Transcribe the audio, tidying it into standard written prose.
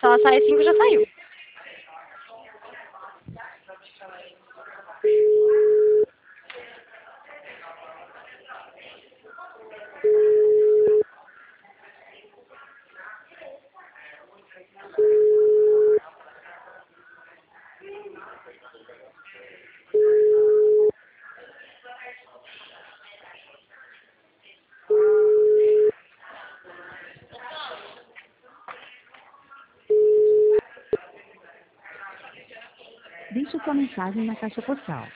Se ela sai 5, já saiu. Deixe sua mensagem na caixa postal.